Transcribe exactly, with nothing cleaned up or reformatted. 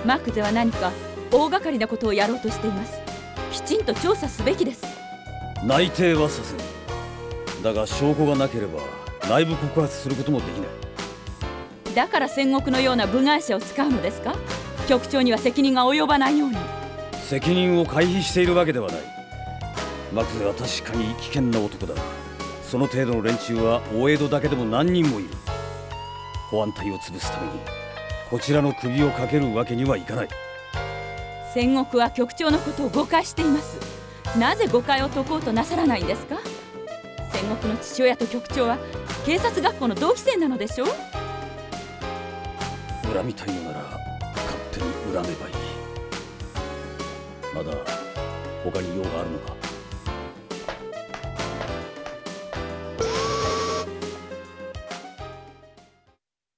マクゼは何か大掛かりなことをやろうとしています。きちんと調査すべきです。 内偵はさせる。だが証拠がなければ内部告発することもできない。 だから戦国のような部外者を使うのですか？局長には責任が及ばないように。 責任を回避しているわけではない。マクゼは確かに危険な男だ。その程度の連中は大江戸だけでも何人もいる。保安隊を潰すためにこちらの首をかけるわけにはいかない。 戦国は局長のことを誤解しています。なぜ誤解を解こうとなさらないんですか？戦国の父親と局長は警察学校の同期生なのでしょう。 恨みたいのなら勝手に恨めばいい。まだ他に用があるのか？